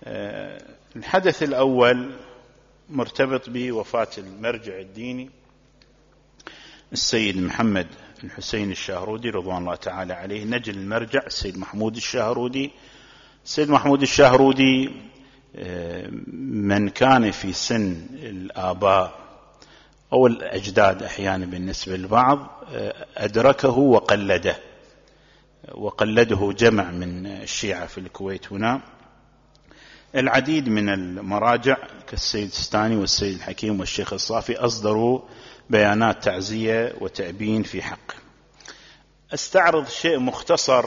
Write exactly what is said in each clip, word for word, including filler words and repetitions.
الحدث الأول مرتبط بوفاة المرجع الديني السيد محمد الحسين الشاهرودي رضوان الله تعالى عليه، نجل المرجع السيد محمود الشاهرودي. السيد محمود الشاهرودي من كان في سن الآباء أو الأجداد أحيانا بالنسبة للبعض أدركه وقلده وقلده جمع من الشيعة في الكويت هنا. العديد من المراجع كالسيد السيستاني والسيد الحكيم والشيخ الصافي أصدروا بيانات تعزية وتأبين في حقه. استعرض شيء مختصر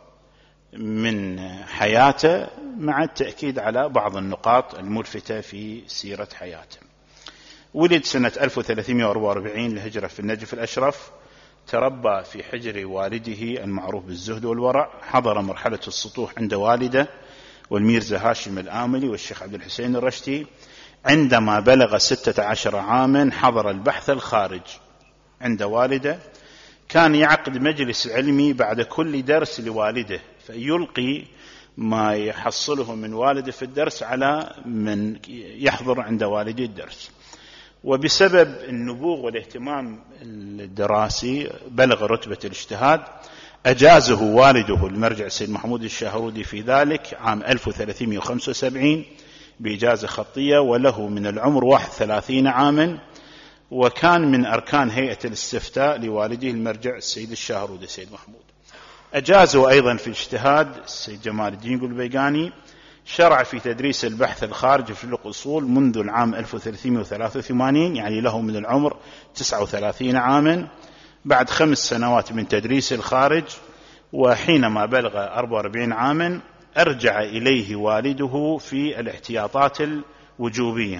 من حياته مع التأكيد على بعض النقاط الملفتة في سيرة حياته. ولد سنة ألف وثلاثمائة وأربعة وأربعين للهجرة في النجف الأشرف، تربى في حجر والده المعروف بالزهد والورع، حضر مرحلة السطوح عند والده والميرزا هاشم الآملي والشيخ عبد الحسين الرشتي. عندما بلغ ستة عشر عاما حضر البحث الخارج عند والده، كان يعقد مجلس علمي بعد كل درس لوالده فيلقي ما يحصله من والده في الدرس على من يحضر عند والده الدرس. وبسبب النبوغ والاهتمام الدراسي بلغ رتبة الاجتهاد، أجازه والده المرجع السيد محمود الشاهرودي في ذلك عام ألف وثلاثمائة وخمسة وسبعين بإجازة خطية، وله من العمر واحد وثلاثين عاما، وكان من أركان هيئة الاستفتاء لوالده المرجع السيد الشاهرودي السيد محمود. أجازه أيضا في الاجتهاد السيد جمال الدين قلبيقاني. شرع في تدريس البحث الخارجي في الأصول منذ العام ألف وثلاثمائة وثلاثة وثمانين، يعني له من العمر تسعة وثلاثين عاما. بعد خمس سنوات من تدريس الخارج وحينما بلغ أربعة وأربعين عاما أرجع إليه والده في الاحتياطات الوجوبية.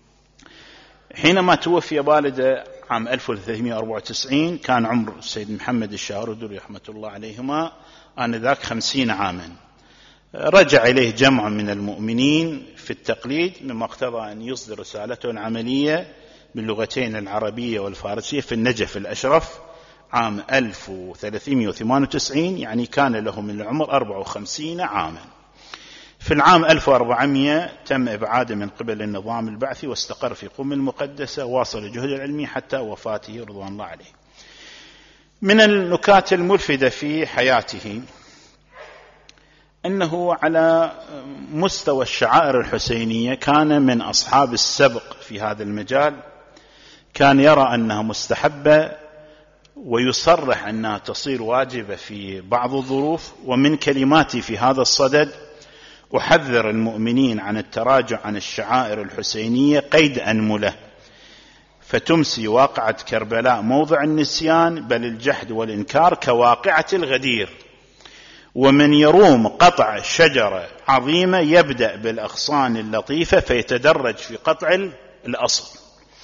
حينما توفي والده عام ألف وثلاثمائة وأربعة وتسعين كان عمر السيد محمد الشاهرودي رحمة الله عليهما آنذاك خمسين عاما. رجع إليه جمع من المؤمنين في التقليد، مما اقتضى أن يصدر رسالته العملية باللغتين العربية والفارسية في النجف الأشرف عام ألف وثلاثمائة وثمانية وتسعين، يعني كان له من العمر أربعة وخمسين عاما. في العام ألف وأربعمائة تم إبعاده من قبل النظام البعثي واستقر في قم المقدسة، واصل الجهد العلمي حتى وفاته رضوان الله عليه. من النكات الملفتة في حياته أنه على مستوى الشعائر الحسينية كان من أصحاب السبق في هذا المجال، كان يرى أنها مستحبة ويصرح أنها تصير واجبة في بعض الظروف. ومن كلماتي في هذا الصدد: أحذر المؤمنين عن التراجع عن الشعائر الحسينية قيد أنملة، فتمسي واقعة كربلاء موضع النسيان، بل الجحد والإنكار كواقعة الغدير. ومن يروم قطع شجرة عظيمة يبدأ بالأغصان اللطيفة فيتدرج في قطع الأصل.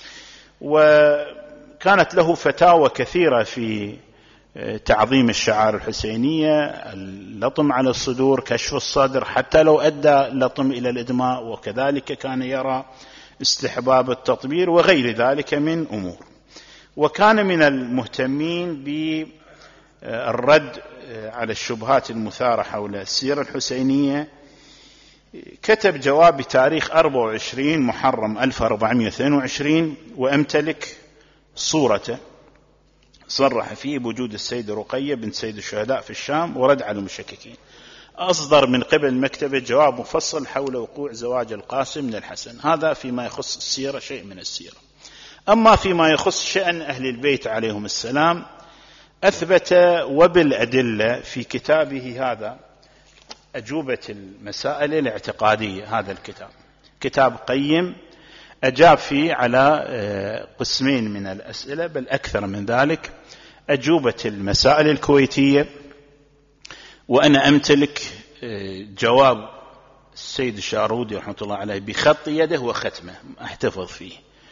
وكانت له فتاوى كثيرة في تعظيم الشعائر الحسينية: اللطم على الصدور، كشف الصدر حتى لو أدى اللطم إلى الإدماء، وكذلك كان يرى استحباب التطبير وغير ذلك من أمور. وكان من المهتمين بالرد على الشبهات المثارة حول السيرة الحسينية. كتب جواب بتاريخ أربعة وعشرين محرم ألف وأربعمائة واثنين وعشرين، وأمتلك صورته، صرح فيه بوجود السيدة رقية بنت سيد الشهداء في الشام ورد على المشككين. أصدر من قبل مكتبة جواب مفصل حول وقوع زواج القاسم من الحسن. هذا فيما يخص السيرة، شيء من السيرة. أما فيما يخص شأن أهل البيت عليهم السلام، أثبت وبالأدلة في كتابه هذا أجوبة المسائل الاعتقادية. هذا الكتاب كتاب قيم، أجاب فيه على قسمين من الأسئلة بل أكثر من ذلك. أجوبة المسائل الكويتية، وأنا أمتلك جواب السيد الشاهرودي رحمة الله عليه بخط يده وختمه أحتفظ فيه،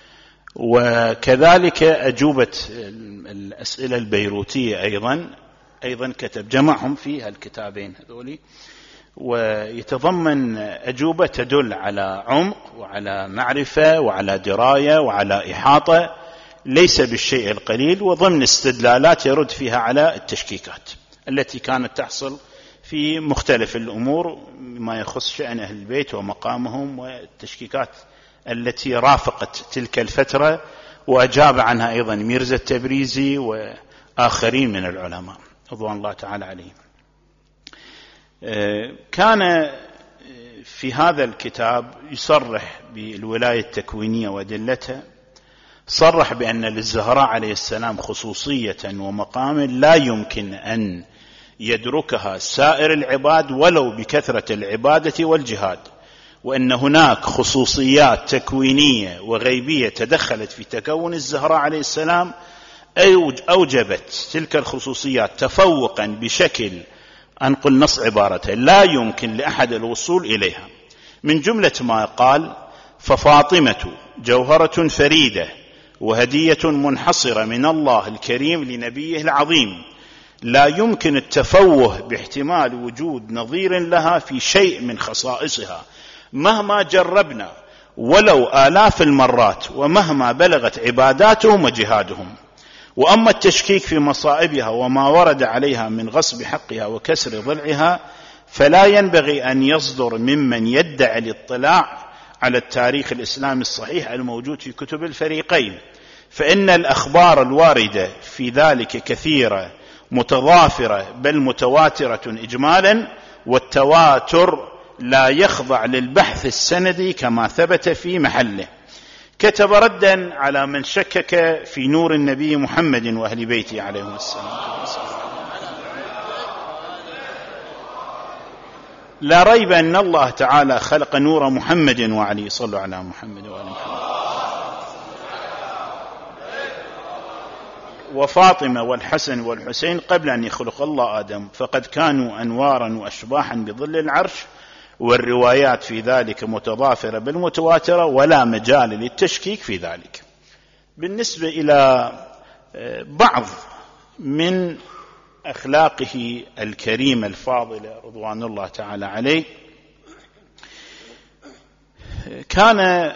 وكذلك أجوبة الأسئلة البيروتية أيضا أيضا كتب جمعهم في هالكتابين هذولي. ويتضمن أجوبة تدل على عمق وعلى معرفة وعلى دراية وعلى إحاطة ليس بالشيء القليل، وضمن استدلالات يرد فيها على التشكيكات التي كانت تحصل في مختلف الأمور ما يخص شأن أهل البيت ومقامهم والتشكيكات التي رافقت تلك الفترة، وأجاب عنها أيضا ميرزا التبريزي وآخرين من العلماء رضوان الله تعالى عليهم. كان في هذا الكتاب يصرح بالولاية التكوينية وأدلتها، صرح بأن للزهراء عليه السلام خصوصية ومقاما لا يمكن أن يدركها سائر العباد ولو بكثرة العبادة والجهاد، وأن هناك خصوصيات تكوينية وغيبية تدخلت في تكون الزهراء عليه السلام أوجبت تلك الخصوصيات تفوقا بشكل أنقل نص عبارته لا يمكن لأحد الوصول إليها. من جملة ما قال: ففاطمة جوهرة فريدة وهدية منحصرة من الله الكريم لنبيه العظيم، لا يمكن التفوه باحتمال وجود نظير لها في شيء من خصائصها مهما جربنا ولو آلاف المرات ومهما بلغت عباداتهم وجهادهم. وأما التشكيك في مصائبها وما ورد عليها من غصب حقها وكسر ضلعها فلا ينبغي أن يصدر ممن يدعي الاطلاع على التاريخ الإسلامي الصحيح الموجود في كتب الفريقين، فإن الأخبار الواردة في ذلك كثيرة متضافرة بل متواترة إجمالا، والتواتر لا يخضع للبحث السندي كما ثبت في محله. كتب ردا على من شكك في نور النبي محمد وأهل بيته عليهم السلام: لا ريب أن الله تعالى خلق نور محمد وعلي، صلوا على محمد وآل محمد، وفاطمة والحسن والحسين قبل أن يخلق الله آدم، فقد كانوا أنوارا وأشباحا بظل العرش، والروايات في ذلك متضافرة بالمتواترة ولا مجال للتشكيك في ذلك. بالنسبة إلى بعض من أخلاقه الكريمة الفاضلة رضوان الله تعالى عليه، كان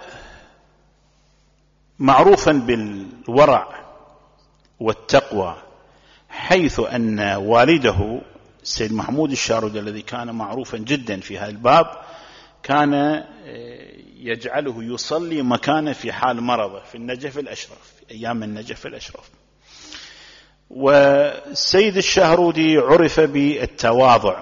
معروفا بالورع والتقوى، حيث أن والده السيد محمود الشارودي الذي كان معروفا جدا في هذا الباب كان يجعله يصلي مكانه في حال مرضه في النجف الأشرف، في أيام النجف الأشرف. والسيد الشهرودي عرف بالتواضع،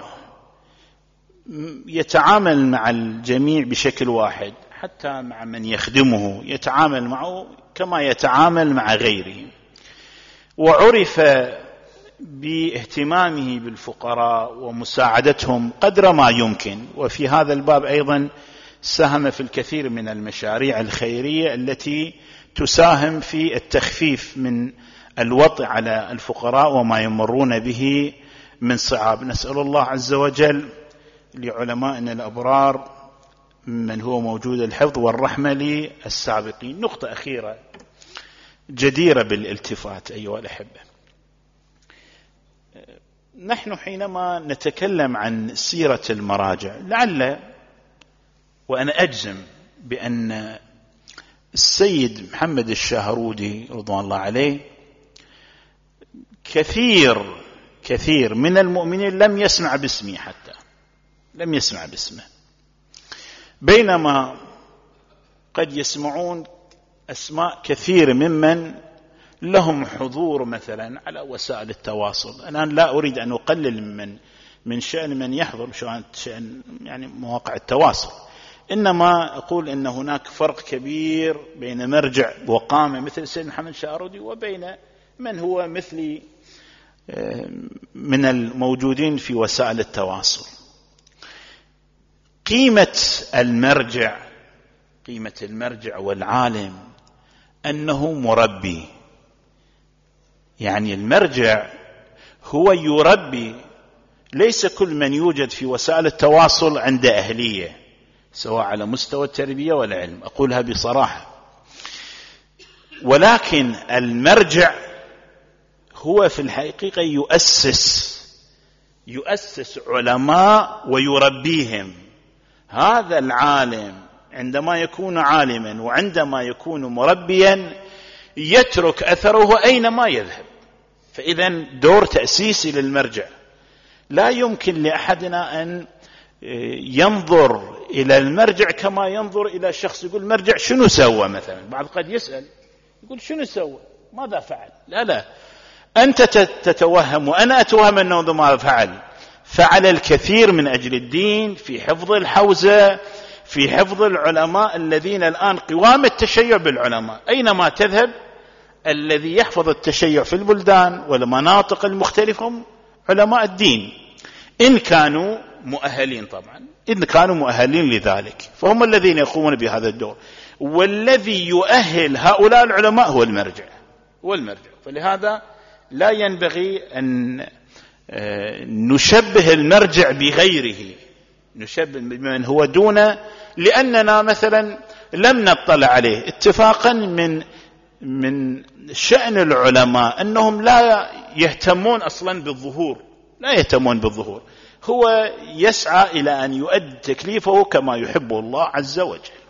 يتعامل مع الجميع بشكل واحد، حتى مع من يخدمه يتعامل معه كما يتعامل مع غيره. وعرف باهتمامه بالفقراء ومساعدتهم قدر ما يمكن، وفي هذا الباب أيضا ساهم في الكثير من المشاريع الخيرية التي تساهم في التخفيف من الوطء على الفقراء وما يمرون به من صعاب. نسأل الله عز وجل لعلمائنا الأبرار من هو موجود الحفظ والرحمة للسابقين. نقطة أخيرة جديرة بالالتفات أيها الأحبة، نحن حينما نتكلم عن سيرة المراجع لعل وأنا أجزم بأن السيد محمد الشهرودي رضوان الله عليه كثير كثير من المؤمنين لم يسمع باسمه، حتى لم يسمع باسمه، بينما قد يسمعون أسماء كثير ممن لهم حضور مثلا على وسائل التواصل. أنا لا أريد أن أقلل من من شأن من يحضر شأن يعني مواقع التواصل، إنما أقول إن هناك فرق كبير بين مرجع وقامة مثل السيد محمد الشهرودي وبين من هو مثلي من الموجودين في وسائل التواصل. قيمة المرجع قيمة المرجع والعالم أنه مربي، يعني المرجع هو يربي. ليس كل من يوجد في وسائل التواصل عنده أهلية سواء على مستوى التربية والعلم، أقولها بصراحة، ولكن المرجع هو في الحقيقة يؤسس يؤسس علماء ويربيهم. هذا العالم عندما يكون عالما وعندما يكون مربيا يترك أثره أينما يذهب، فإذا دور تأسيسي للمرجع، لا يمكن لأحدنا أن ينظر إلى المرجع كما ينظر إلى شخص يقول المرجع شنو سوى مثلا. بعض قد يسأل يقول شنو سوى ماذا فعل. لا لا، أنت تتوهم وأنا أتوهم أنه ماذا فعل. فعل الكثير من أجل الدين، في حفظ الحوزة، في حفظ العلماء الذين الآن قوام التشيع بالعلماء. أينما تذهب الذي يحفظ التشيع في البلدان والمناطق المختلفة هم علماء الدين، إن كانوا مؤهلين طبعا، إن كانوا مؤهلين لذلك فهم الذين يقومون بهذا الدور. والذي يؤهل هؤلاء العلماء هو المرجع، هو المرجع. فلهذا لا ينبغي أن نشبه المرجع بغيره، نشبه بمن هو دونه، لأننا مثلا لم نطلع عليه اتفاقا. من من شأن العلماء أنهم لا يهتمون أصلا بالظهور، لا يهتمون بالظهور، هو يسعى إلى أن يؤدي تكليفه كما يحبه الله عز وجل.